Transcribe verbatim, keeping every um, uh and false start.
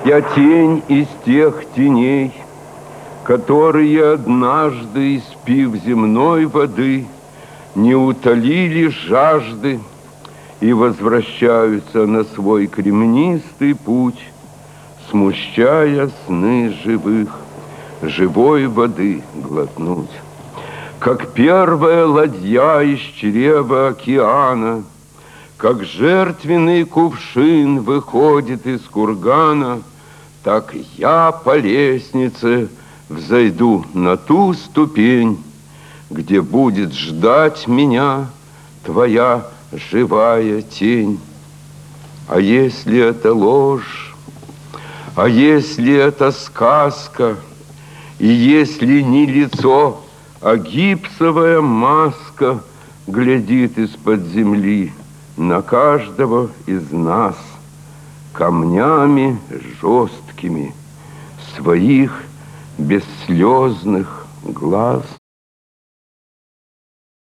Я тень из тех теней, которые однажды, испив земной воды, не утолили жажды и возвращаются на свой кремнистый путь, смущая сны живых, живой воды глотнуть. Как первая ладья из чрева океана, как жертвенный кувшин выходит из кургана, так я по лестнице взойду на ту ступень, где будет ждать меня твоя живая тень. А если это ложь, а если это сказка, и если не лицо, а гипсовая маска глядит из-под земли на каждого из нас камнями жесткими своих бесслезных глаз.